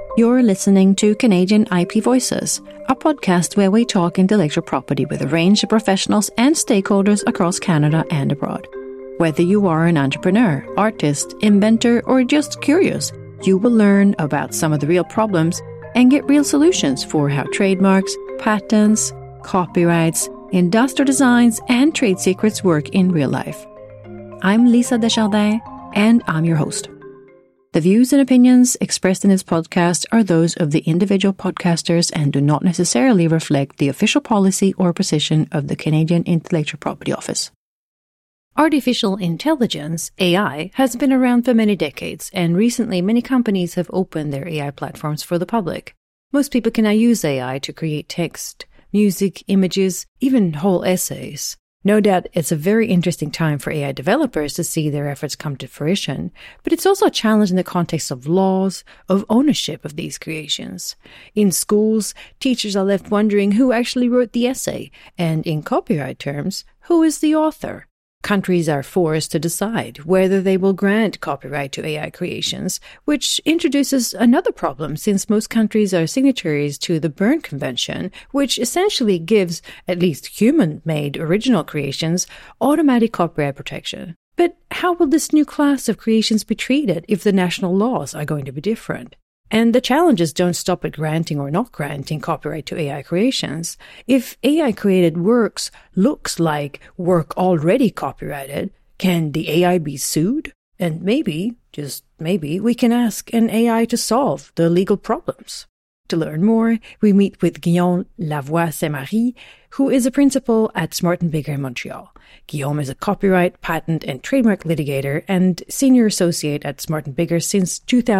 You're listening to Canadian IP Voices, a podcast where we talk intellectual property with a range of professionals and stakeholders across Canada and abroad. Whether you are an entrepreneur, artist, inventor, or just curious, you will learn about some of the real problems and get real solutions for how trademarks, patents, copyrights, industrial designs, and trade secrets work in real life. I'm Lisa Desjardins, and I'm your host. The views and opinions expressed in this podcast are those of the individual podcasters and do not necessarily reflect the official policy or position of the Canadian Intellectual Property Office. Artificial intelligence, AI, has been around for many decades, and recently many companies have opened their AI platforms for the public. Most people can now use AI to create text, music, images, even whole essays. No doubt it's a very interesting time for AI developers to see their efforts come to fruition, but it's also a challenge in the context of laws, of ownership of these creations. In schools, teachers are left wondering who actually wrote the essay, and in copyright terms, who is the author? Countries are forced to decide whether they will grant copyright to AI creations, which introduces another problem since most countries are signatories to the Berne Convention, which essentially gives, at least human-made original creations, automatic copyright protection. But how will this new class of creations be treated if the national laws are going to be different? And the challenges don't stop at granting or not granting copyright to AI creations. If AI-created works looks like work already copyrighted, can the AI be sued? And maybe, just maybe, we can ask an AI to solve the legal problems. To learn more, we meet with Guillaume Lavoie Saint-Marie, who is a principal at Smart & Bigger in Montreal. Guillaume is a copyright, patent, and trademark litigator and senior associate at Smart & Bigger since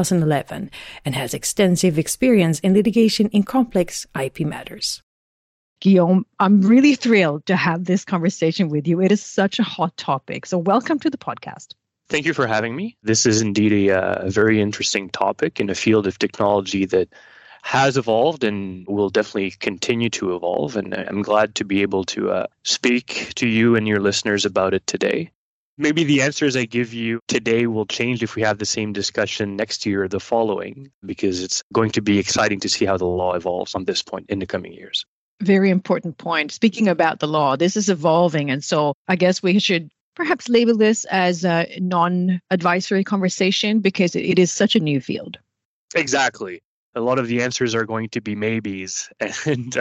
2011 and has extensive experience in litigation in complex IP matters. Guillaume, I'm really thrilled to have this conversation with you. It is such a hot topic. So welcome to the podcast. Thank you for having me. This is indeed a very interesting topic in a field of technology that has evolved and will definitely continue to evolve. And I'm glad to be able to speak to you and your listeners about it today. Maybe the answers I give you today will change if we have the same discussion next year or the following, because it's going to be exciting to see how the law evolves on this point in the coming years. Very important point. Speaking about the law, this is evolving. And so I guess we should perhaps label this as a non-advisory conversation because it is such a new field. Exactly. A lot of the answers are going to be maybes, and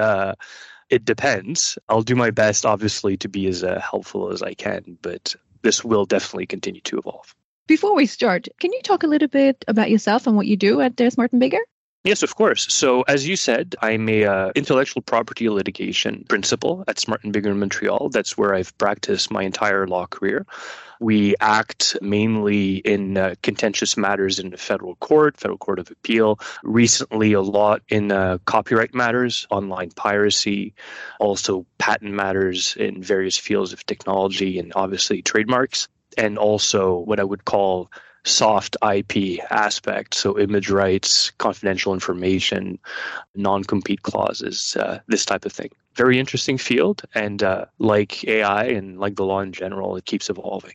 it depends. I'll do my best, obviously, to be as helpful as I can, but this will definitely continue to evolve. Before we start, can you talk a little bit about yourself and what you do at Smart & Bigger? Yes, of course. So as you said, I'm a intellectual property litigation principal at Smart & Bigger in Montreal. That's where I've practiced my entire law career. We act mainly in contentious matters in the federal court of appeal. Recently, a lot in copyright matters, online piracy, also patent matters in various fields of technology and obviously trademarks, and also what I would call soft IP aspect, so image rights, confidential information, non-compete clauses, this type of thing. Very interesting field, and like AI and like the law in general, it keeps evolving.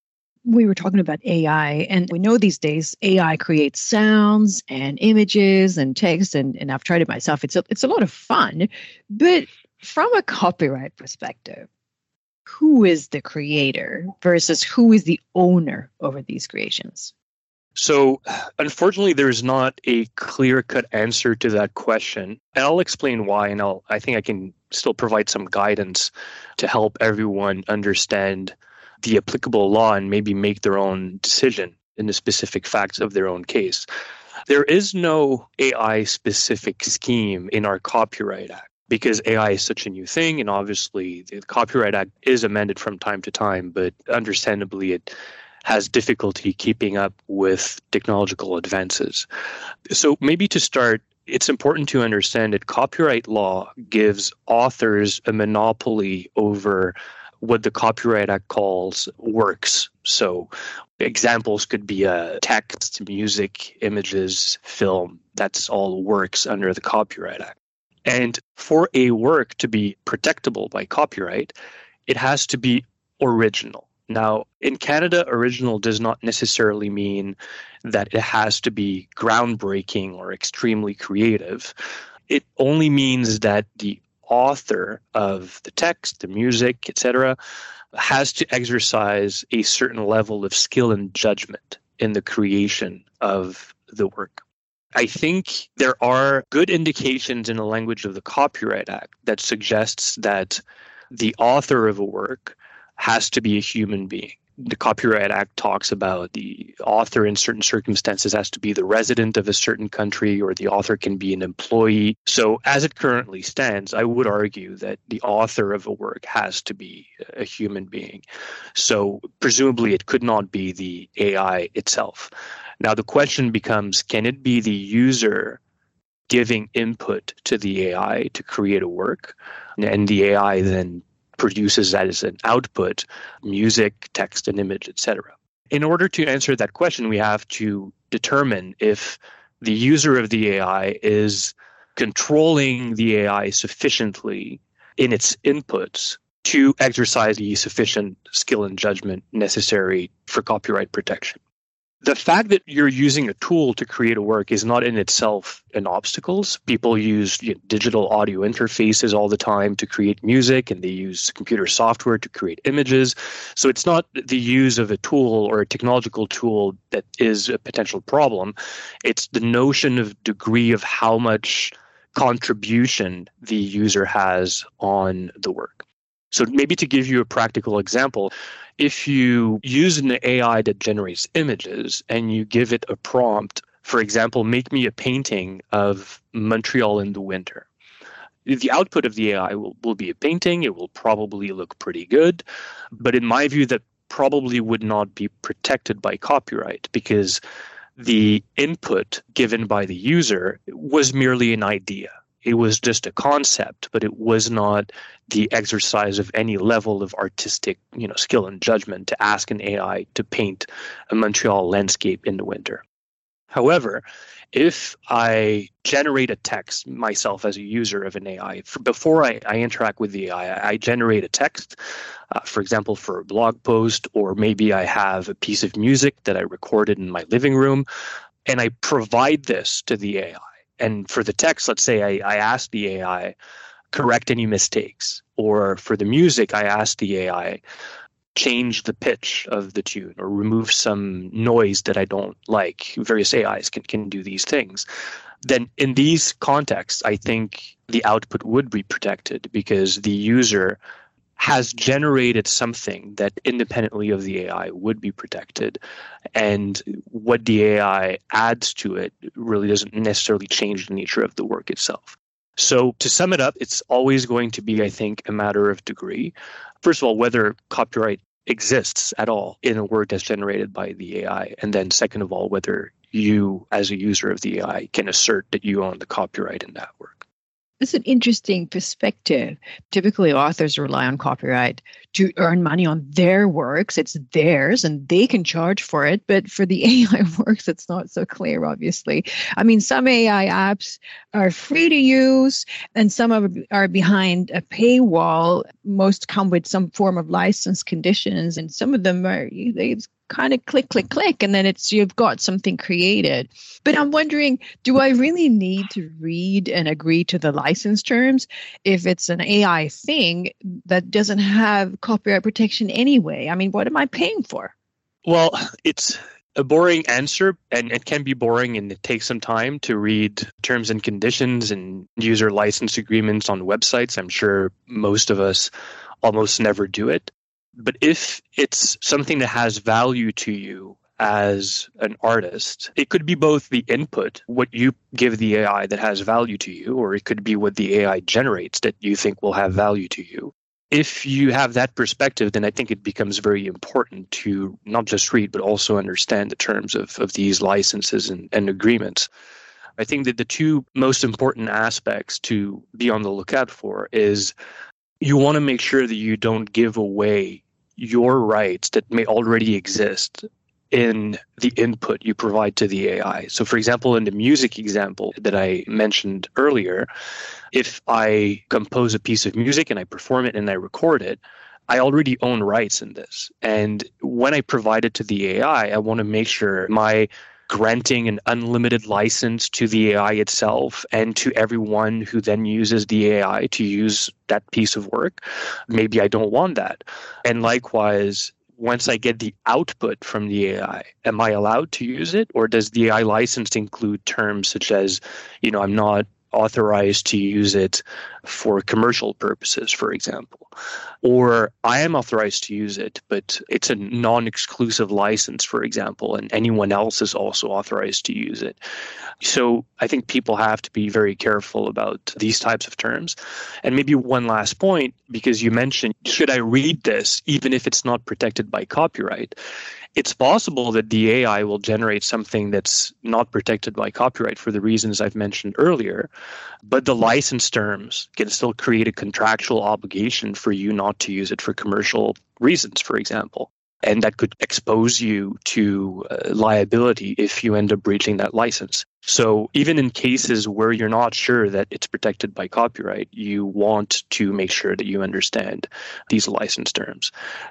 We were talking about AI, and we know these days AI creates sounds and images and text, and I've tried it myself. It's a lot of fun, but from a copyright perspective, who is the creator versus who is the owner over these creations? So, unfortunately, there's not a clear-cut answer to that question. And I'll explain why, and I think I can still provide some guidance to help everyone understand the applicable law and maybe make their own decision in the specific facts of their own case. There is no AI-specific scheme in our Copyright Act, because AI is such a new thing, and obviously the Copyright Act is amended from time to time, but understandably it has difficulty keeping up with technological advances. So maybe to start, it's important to understand that copyright law gives authors a monopoly over what the Copyright Act calls works. So examples could be text, music, images, film. That's all works under the Copyright Act. And for a work to be protectable by copyright, it has to be original. Now, in Canada, original does not necessarily mean that it has to be groundbreaking or extremely creative. It only means that the author of the text, the music, etc., has to exercise a certain level of skill and judgment in the creation of the work. I think there are good indications in the language of the Copyright Act that suggests that the author of a work has to be a human being. The Copyright Act talks about the author in certain circumstances has to be the resident of a certain country, or the author can be an employee. So as it currently stands, I would argue that the author of a work has to be a human being. So presumably it could not be the AI itself. Now the question becomes, can it be the user giving input to the AI to create a work, and the AI then produces that as an output, music, text, and image, etc. In order to answer that question, we have to determine if the user of the AI is controlling the AI sufficiently in its inputs to exercise the sufficient skill and judgment necessary for copyright protection. The fact that you're using a tool to create a work is not in itself an obstacle. People use digital audio interfaces all the time to create music, and they use computer software to create images. So it's not the use of a tool or a technological tool that is a potential problem. It's the notion of degree of how much contribution the user has on the work. So maybe to give you a practical example, if you use an AI that generates images and you give it a prompt, for example, make me a painting of Montreal in the winter. The output of the AI will be a painting. It will probably look pretty good. But in my view, that probably would not be protected by copyright, because the input given by the user was merely an idea. It was just a concept, but it was not the exercise of any level of artistic, skill and judgment to ask an AI to paint a Montreal landscape in the winter. However, if I generate a text myself as a user of an AI, before I interact with the AI, I generate a text, for example, for a blog post, or maybe I have a piece of music that I recorded in my living room, and I provide this to the AI. And for the text, let's say I ask the AI, correct any mistakes. Or for the music, I ask the AI, change the pitch of the tune or remove some noise that I don't like. Various AIs can do these things. Then in these contexts, I think the output would be protected, because the user has generated something that independently of the AI would be protected. And what the AI adds to it really doesn't necessarily change the nature of the work itself. So to sum it up, it's always going to be, I think, a matter of degree. First of all, whether copyright exists at all in a work that's generated by the AI. And then second of all, whether you as a user of the AI can assert that you own the copyright in that work. It's an interesting perspective. Typically, authors rely on copyright to earn money on their works. It's theirs and they can charge for it. But for the AI works, it's not so clear, obviously. I mean, some AI apps are free to use and some are behind a paywall. Most come with some form of license conditions, and some of them are it's kind of click, and then you've got something created. But I'm wondering, do I really need to read and agree to the license terms if it's an AI thing that doesn't have copyright protection anyway? I mean, what am I paying for? Well, it's a boring answer, and it can be boring, and it takes some time to read terms and conditions and user license agreements on websites. I'm sure most of us almost never do it. But if it's something that has value to you as an artist, it could be both the input, what you give the AI that has value to you, or it could be what the AI generates that you think will have value to you. If you have that perspective, then I think it becomes very important to not just read, but also understand the terms of these licenses and agreements. I think that the two most important aspects to be on the lookout for is you want to make sure that you don't give away your rights that may already exist in the input you provide to the AI. So for example, in the music example that I mentioned earlier, if I compose a piece of music and I perform it and I record it, I already own rights in this. And when I provide it to the AI, I want to make sure my granting an unlimited license to the AI itself and to everyone who then uses the AI to use that piece of work. Maybe I don't want that. And likewise, once I get the output from the AI, am I allowed to use it? Or does the AI license include terms such as, I'm not authorized to use it for commercial purposes, for example, or I am authorized to use it, but it's a non-exclusive license, for example, and anyone else is also authorized to use it. So I think people have to be very careful about these types of terms. And maybe one last point, because you mentioned, should I read this even if it's not protected by copyright? It's possible that the AI will generate something that's not protected by copyright for the reasons I've mentioned earlier, but the license terms can still create a contractual obligation for you not to use it for commercial reasons, for example. And that could expose you to liability if you end up breaching that license. So even in cases where you're not sure that it's protected by copyright, you want to make sure that you understand these license terms.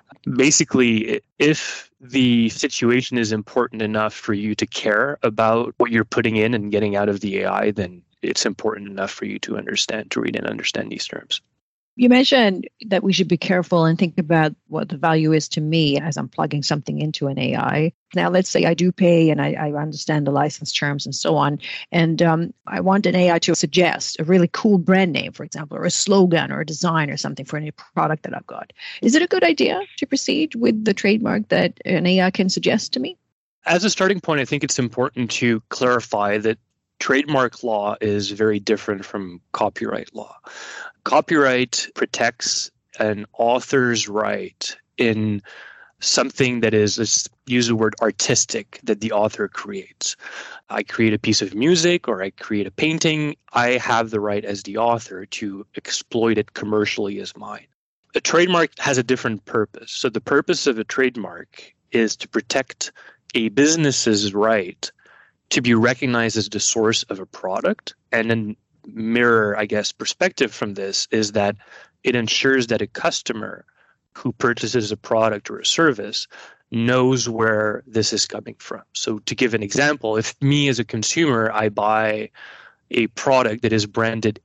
Basically, if the situation is important enough for you to care about what you're putting in and getting out of the AI, then it's important enough for you to read and understand these terms. You mentioned that we should be careful and think about what the value is to me as I'm plugging something into an AI. Now, let's say I do pay and I understand the license terms and so on, and I want an AI to suggest a really cool brand name, for example, or a slogan or a design or something for any product that I've got. Is it a good idea to proceed with the trademark that an AI can suggest to me? As a starting point, I think it's important to clarify that trademark law is very different from copyright law. Copyright protects an author's right in something that is, let's use the word artistic, that the author creates. I create a piece of music or I create a painting. I have the right as the author to exploit it commercially as mine. A trademark has a different purpose. So the purpose of a trademark is to protect a business's right to be recognized as the source of a product. And then mirror, perspective from this is that it ensures that a customer who purchases a product or a service knows where this is coming from. So to give an example, if me as a consumer, I buy a product that is branded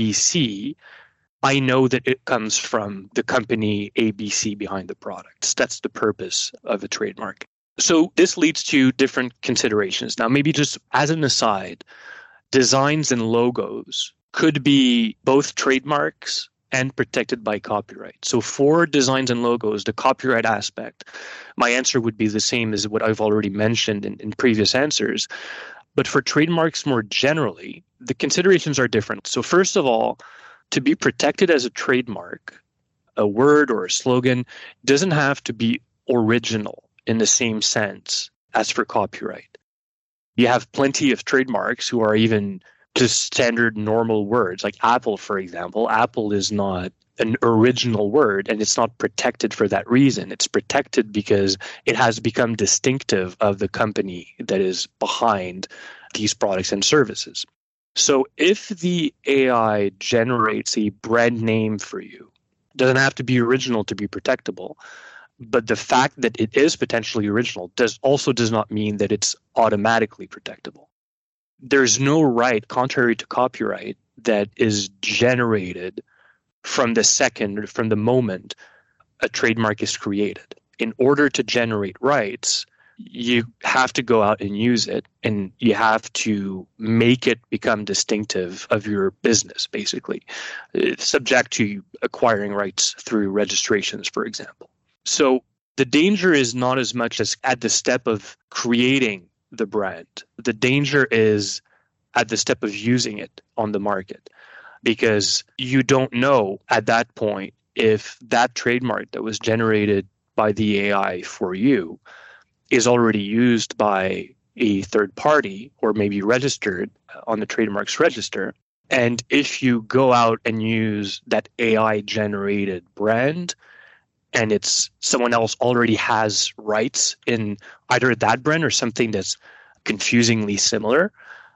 ABC, I know that it comes from the company ABC behind the product. That's the purpose of a trademark. So this leads to different considerations. Now, maybe just as an aside, designs and logos could be both trademarks and protected by copyright. So for designs and logos, the copyright aspect, my answer would be the same as what I've already mentioned in previous answers. But for trademarks more generally, the considerations are different. So first of all, to be protected as a trademark, a word or a slogan doesn't have to be original in the same sense as for copyright. You have plenty of trademarks who are even just standard normal words, like Apple, for example. Apple is not an original word, and it's not protected for that reason. It's protected because it has become distinctive of the company that is behind these products and services. So if the AI generates a brand name for you, it doesn't have to be original to be protectable. But the fact that it is potentially original does not mean that it's automatically protectable. There's no right, contrary to copyright, that is generated from the moment a trademark is created. In order to generate rights, you have to go out and use it, and you have to make it become distinctive of your business, basically, subject to acquiring rights through registrations, for example. So the danger is not as much as at the step of creating the brand. The danger is at the step of using it on the market, because you don't know at that point if that trademark that was generated by the AI for you is already used by a third party or maybe registered on the trademarks register. And if you go out and use that AI-generated brand, and it's someone else already has rights in either that brand or something that's confusingly similar,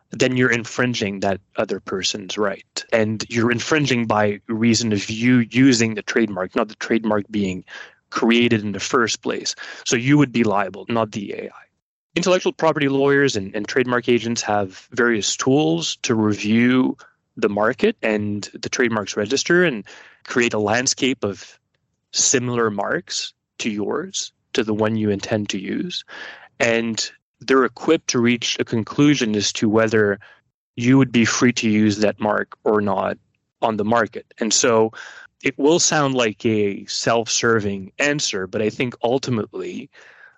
then you're infringing that other person's right. And you're infringing by reason of you using the trademark, not the trademark being created in the first place. So you would be liable, not the AI. Intellectual property lawyers and trademark agents have various tools to review the market and the trademarks register and create a landscape of similar marks to yours, to the one you intend to use. And they're equipped to reach a conclusion as to whether you would be free to use that mark or not on the market. And so it will sound like a self-serving answer, but I think ultimately,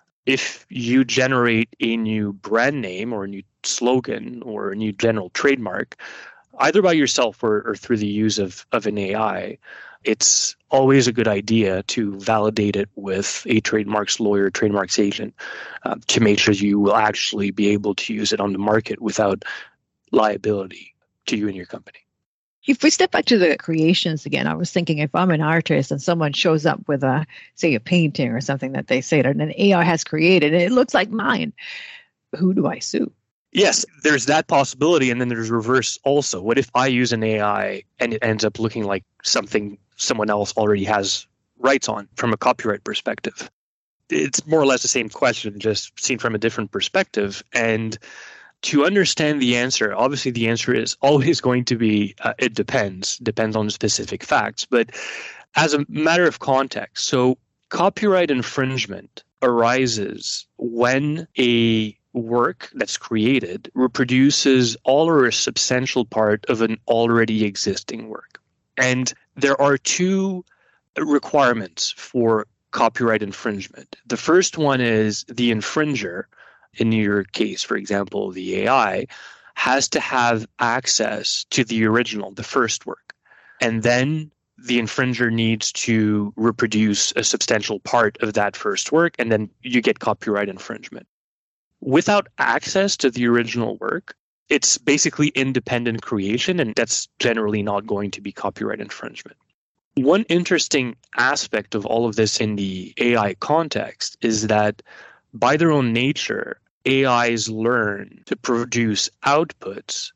if you generate a new brand name or a new slogan or a new general trademark, either by yourself or through the use of an AI, it's always a good idea to validate it with a trademarks lawyer, trademarks agent, to make sure you will actually be able to use it on the market without liability to you and your company. If we step back to the creations again, I was thinking if I'm an artist and someone shows up with a painting or something that they say that an AI has created and it looks like mine, who do I sue? Yes, there's that possibility. And then there's reverse also. What if I use an AI and it ends up looking like something someone else already has rights on from a copyright perspective? It's more or less the same question, just seen from a different perspective. And to understand the answer, obviously the answer is always going to be, it depends on specific facts. But as a matter of context, so copyright infringement arises when a work that's created reproduces all or a substantial part of an already existing work. And there are two requirements for copyright infringement. The first one is the infringer, in your case, for example, the AI, has to have access to the original, the first work. And then the infringer needs to reproduce a substantial part of that first work, and then you get copyright infringement. Without access to the original work, it's basically independent creation, and that's generally not going to be copyright infringement. One interesting aspect of all of this in the AI context is that by their own nature, AIs learn to produce outputs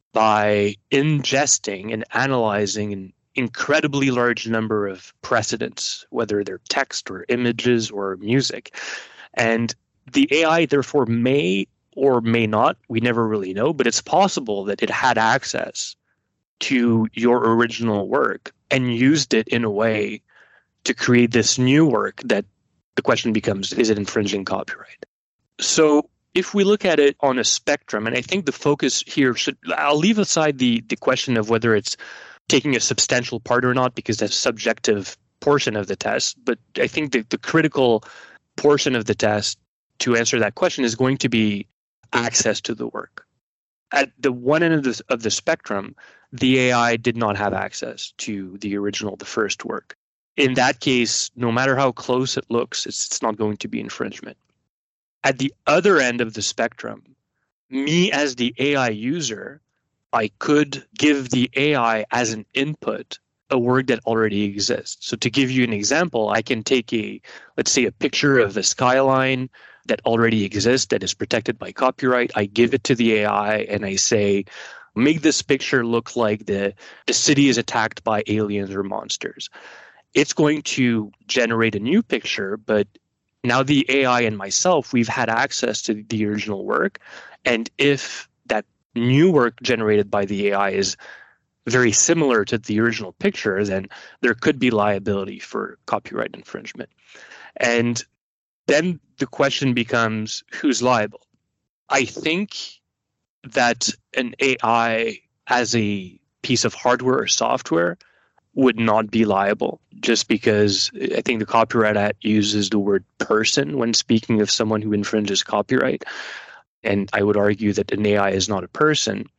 by ingesting and analyzing an incredibly large number of precedents, whether they're text or images or music. And the AI, therefore, may or may not, we never really know, but it's possible that it had access to your original work and used it in a way to create this new work that the question becomes, is it infringing copyright? So if we look at it on a spectrum, and I think the focus here I'll leave aside the question of whether it's taking a substantial part or not, because that's a subjective portion of the test. But I think the critical portion of the test to answer that question is going to be access to the work. At the one end of the spectrum, the AI did not have access to the original, the first work. In that case, no matter how close it looks, it's not going to be infringement. At the other end of the spectrum, me as the AI user, I could give the AI as an input a work that already exists. So to give you an example, I can take let's say a picture of a skyline that already exists, that is protected by copyright. I give it to the AI and I say, make this picture look like the city is attacked by aliens or monsters. It's going to generate a new picture, but now the AI and myself, we've had access to the original work. And if that new work generated by the AI is very similar to the original picture, then there could be liability for copyright infringement. And then the question becomes, who's liable? I think that an AI as a piece of hardware or software would not be liable, just because I think the Copyright Act uses the word person when speaking of someone who infringes copyright. And I would argue that an AI is not a person.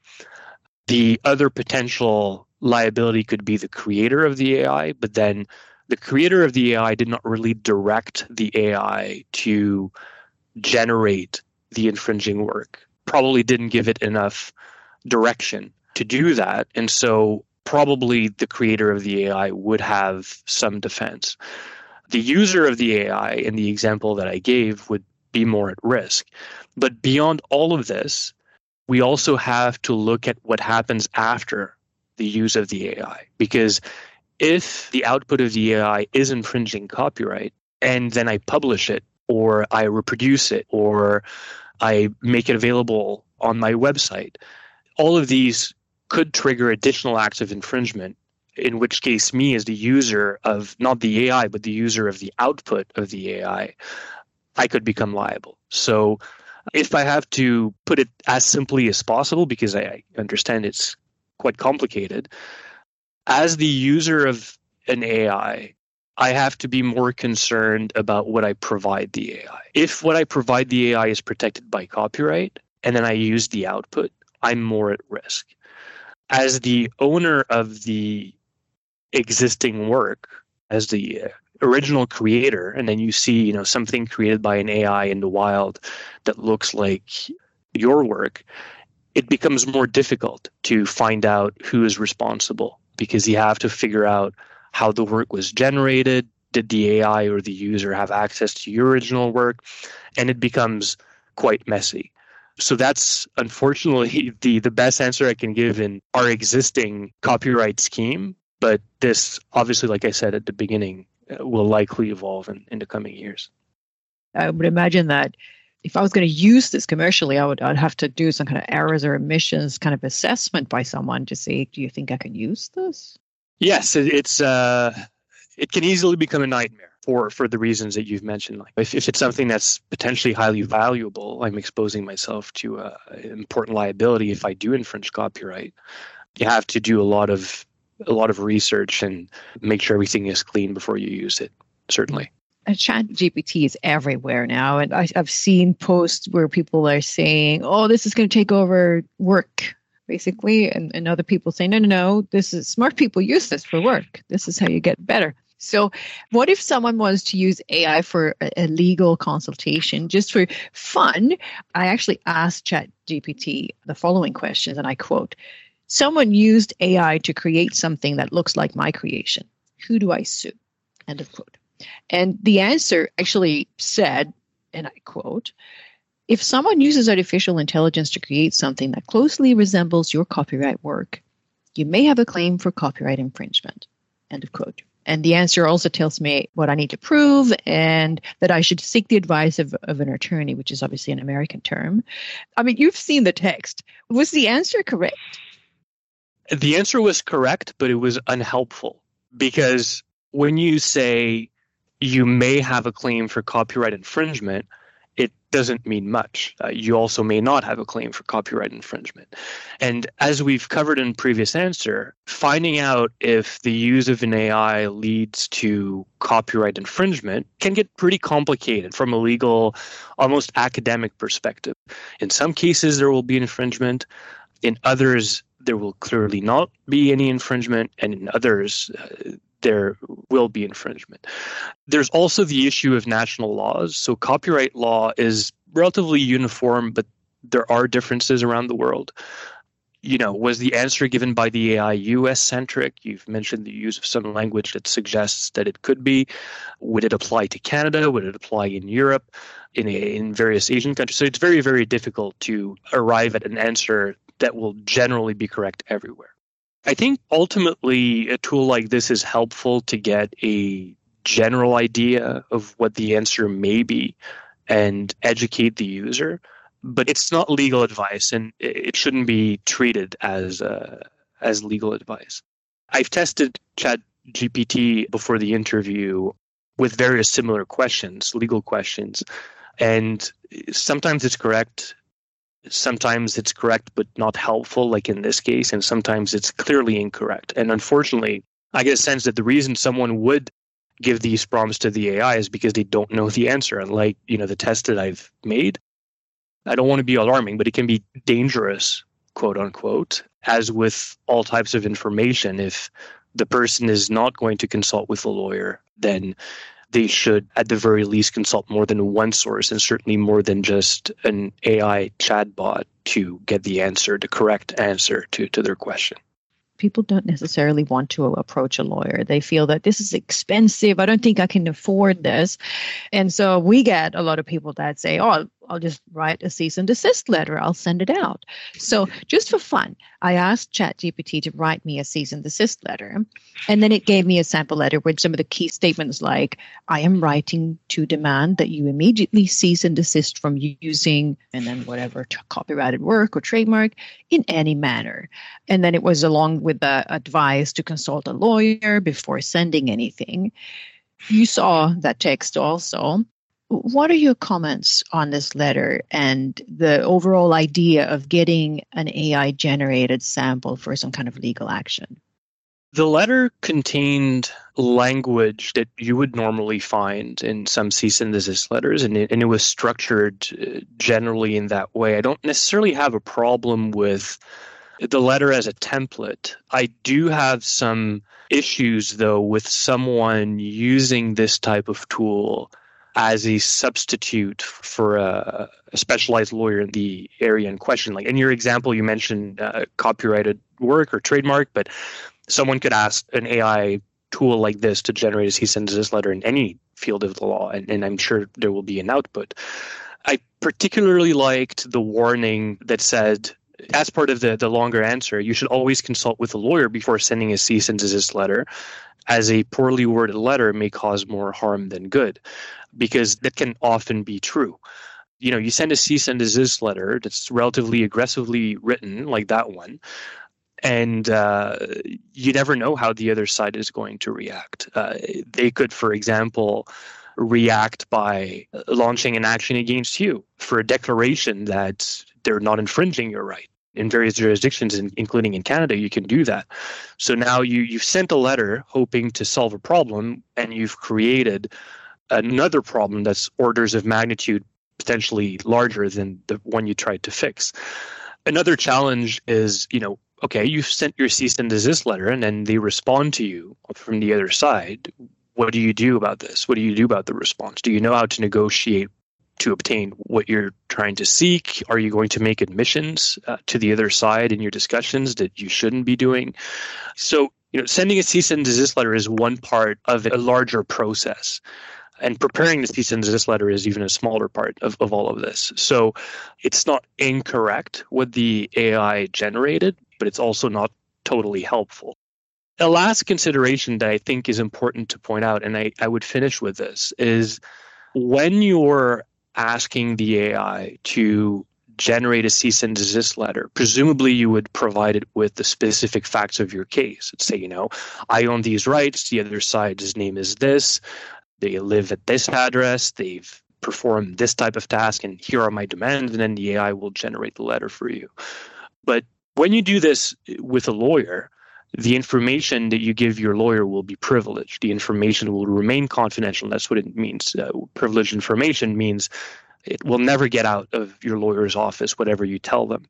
The other potential liability could be the creator of the AI, but then the creator of the AI did not really direct the AI to generate the infringing work, probably didn't give it enough direction to do that. And so probably the creator of the AI would have some defense. The user of the AI, in the example that I gave, would be more at risk. But beyond all of this, we also have to look at what happens after the use of the AI. Because if the output of the AI is infringing copyright, and then I publish it, or I reproduce it, or I make it available on my website, all of these could trigger additional acts of infringement, in which case me as the user of not the AI, but the user of the output of the AI, I could become liable. So if I have to put it as simply as possible, because I understand it's quite complicated, as the user of an AI, I have to be more concerned about what I provide the AI. If what I provide the AI is protected by copyright, and then I use the output, I'm more at risk. As the owner of the existing work, as the original creator, and then you see, something created by an AI in the wild that looks like your work, it becomes more difficult to find out who is responsible, because you have to figure out how the work was generated. Did the AI or the user have access to your original work? And it becomes quite messy. So that's unfortunately the best answer I can give in our existing copyright scheme. But this, obviously, like I said at the beginning, will likely evolve in the coming years. I would imagine that if I was going to use this commercially, I'd have to do some kind of errors or omissions kind of assessment by someone to say, do you think I can use this? Yes, it can easily become a nightmare for the reasons that you've mentioned. Like if it's something that's potentially highly valuable, I'm exposing myself to important liability if I do infringe copyright. You have to do a lot of research and make sure everything is clean before you use it, certainly. ChatGPT is everywhere now. And I've seen posts where people are saying, oh, this is going to take over work, basically. And other people say, no, this is smart people use this for work. This is how you get better. So what if someone was to use AI for a legal consultation just for fun? I actually asked ChatGPT the following questions, and I quote, someone used AI to create something that looks like my creation. Who do I sue? End of quote. And the answer actually said, and I quote, if someone uses artificial intelligence to create something that closely resembles your copyright work, you may have a claim for copyright infringement. End of quote. And the answer also tells me what I need to prove and that I should seek the advice of an attorney, which is obviously an American term. I mean, you've seen the text. Was the answer correct? The answer was correct, but it was unhelpful, because when you say you may have a claim for copyright infringement, it doesn't mean much. You also may not have a claim for copyright infringement. And as we've covered in previous answer, finding out if the use of an AI leads to copyright infringement can get pretty complicated from a legal, almost academic perspective. In some cases, there will be infringement. In others, there will clearly not be any infringement. And in others, there will be infringement. There's also the issue of national laws. So copyright law is relatively uniform, but there are differences around the world. Was the answer given by the AI US-centric? You've mentioned the use of some language that suggests that it could be. Would it apply to Canada? Would it apply in Europe, in various Asian countries? So it's very, very difficult to arrive at an answer that will generally be correct everywhere. I think ultimately a tool like this is helpful to get a general idea of what the answer may be and educate the user, but it's not legal advice, and it shouldn't be treated as legal advice. I've tested ChatGPT before the interview with various similar questions, legal questions, and sometimes it's correct. Sometimes it's correct but not helpful, like in this case, and sometimes it's clearly incorrect. And unfortunately, I get a sense that the reason someone would give these prompts to the AI is because they don't know the answer. Unlike, the test that I've made, I don't want to be alarming, but it can be dangerous, quote unquote, as with all types of information. If the person is not going to consult with a lawyer, then they should, at the very least, consult more than one source, and certainly more than just an AI chatbot to get the correct answer to their question. People don't necessarily want to approach a lawyer. They feel that this is expensive. I don't think I can afford this. And so we get a lot of people that say, oh, I'll just write a cease and desist letter. I'll send it out. So just for fun, I asked ChatGPT to write me a cease and desist letter. And then it gave me a sample letter with some of the key statements like, I am writing to demand that you immediately cease and desist from using, and then whatever, copyrighted work or trademark in any manner. And then it was along with the advice to consult a lawyer before sending anything. You saw that text also. What are your comments on this letter and the overall idea of getting an AI-generated sample for some kind of legal action? The letter contained language that you would normally find in some cease and desist letters, and it was structured generally in that way. I don't necessarily have a problem with the letter as a template. I do have some issues, though, with someone using this type of tool as a substitute for a specialized lawyer in the area in question. Like in your example, you mentioned copyrighted work or trademark, but someone could ask an AI tool like this to generate a cease and desist letter in any field of the law, and I'm sure there will be an output. I particularly liked the warning that said, as part of the longer answer, you should always consult with a lawyer before sending a cease and desist letter, as a poorly worded letter may cause more harm than good, because that can often be true. You know, you send a cease and desist letter that's relatively aggressively written, like that one, and you never know how the other side is going to react. They could, for example, react by launching an action against you for a declaration that they're not infringing your right. In various jurisdictions, including in Canada, you can do that. So now you've sent a letter hoping to solve a problem, and you've created another problem that's orders of magnitude potentially larger than the one you tried to fix. Another challenge is, okay, you've sent your cease and desist letter, and then they respond to you from the other side. What do you do about this? What do you do about the response? Do you know how to negotiate to obtain what you're trying to seek? Are you going to make admissions to the other side in your discussions that you shouldn't be doing? So, sending a cease and desist letter is one part of a larger process. And preparing the cease and desist letter is even a smaller part of all of this. So it's not incorrect what the AI generated, but it's also not totally helpful. The last consideration that I think is important to point out, and I would finish with this, is when you're asking the AI to generate a cease and desist letter, presumably you would provide it with the specific facts of your case. Let's say, I own these rights, the other side's name is this, they live at this address, they've performed this type of task, and here are my demands, and then the AI will generate the letter for you. But when you do this with a lawyer, the information that you give your lawyer will be privileged. The information will remain confidential. That's what it means. Privileged information means it will never get out of your lawyer's office, whatever you tell them.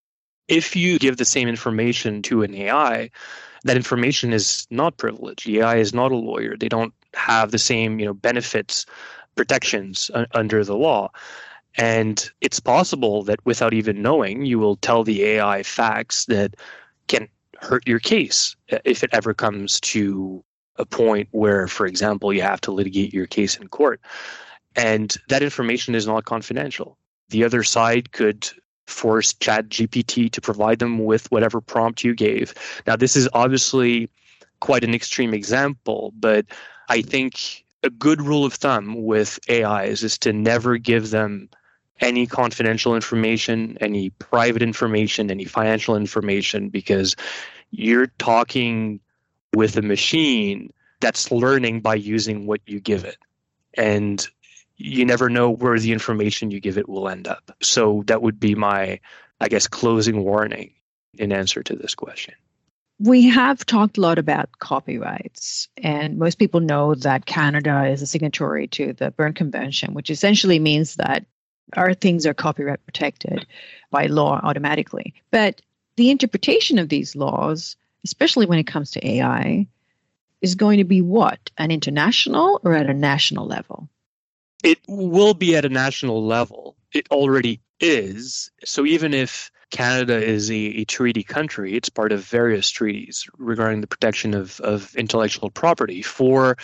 If you give the same information to an AI, that information is not privileged. The AI is not a lawyer. They don't have the same, benefits, protections under the law. And it's possible that without even knowing, you will tell the AI facts that can hurt your case if it ever comes to a point where, for example, you have to litigate your case in court. And that information is not confidential. The other side could force ChatGPT to provide them with whatever prompt you gave. Now, this is obviously quite an extreme example, but I think a good rule of thumb with AIs is to never give them any confidential information, any private information, any financial information, because you're talking with a machine that's learning by using what you give it. And you never know where the information you give it will end up. So that would be my, closing warning in answer to this question. We have talked a lot about copyrights, and most people know that Canada is a signatory to the Berne Convention, which essentially means that our things are copyright protected by law automatically. But the interpretation of these laws, especially when it comes to AI, is going to be what? An international or at a national level? It will be at a national level. It already is. So even if Canada is a treaty country, it's part of various treaties regarding the protection of intellectual property. For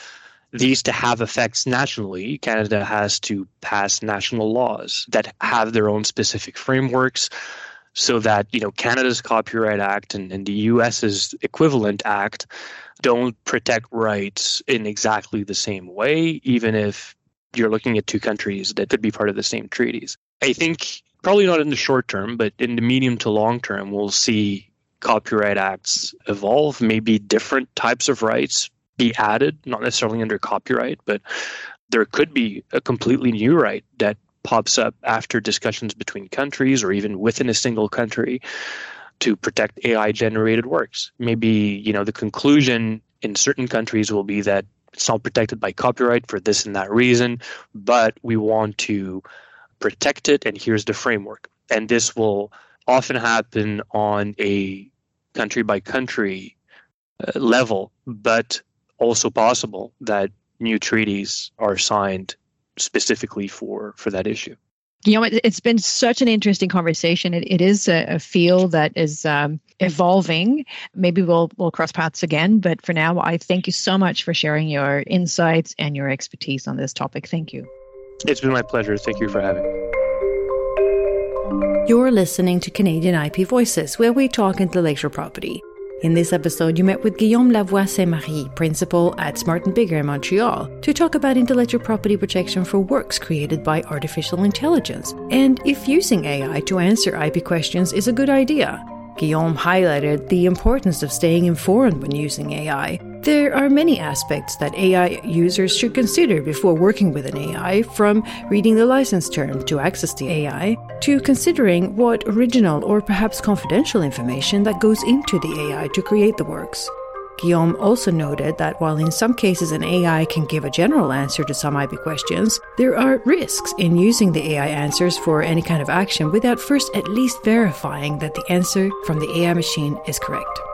these to have effects nationally, Canada has to pass national laws that have their own specific frameworks so that, Canada's Copyright Act and the US's equivalent act don't protect rights in exactly the same way, even if you're looking at two countries that could be part of the same treaties. I think probably not in the short term, but in the medium to long term, we'll see copyright acts evolve, maybe different types of rights be added, not necessarily under copyright, but there could be a completely new right that pops up after discussions between countries or even within a single country to protect AI-generated works. Maybe, the conclusion in certain countries will be that it's not protected by copyright for this and that reason, but we want to protect it, and here's the framework. And this will often happen on a country-by-country level, but also possible that new treaties are signed specifically for that issue. It's been such an interesting conversation. It is a field that is evolving. Maybe we'll cross paths again, but for now, I thank you so much for sharing your insights and your expertise on this topic. Thank you. It's been my pleasure. Thank you for having me. You're listening to Canadian IP Voices, where we talk intellectual property. In this episode, you met with Guillaume Lavoie Saint-Marie, principal at Smart & Bigger in Montreal, to talk about intellectual property protection for works created by artificial intelligence, and if using AI to answer IP questions is a good idea. Guillaume highlighted the importance of staying informed when using AI. There are many aspects that AI users should consider before working with an AI, from reading the license term to access the AI, to considering what original or perhaps confidential information that goes into the AI to create the works. Guillaume also noted that while in some cases an AI can give a general answer to some IP questions, there are risks in using the AI answers for any kind of action without first at least verifying that the answer from the AI machine is correct.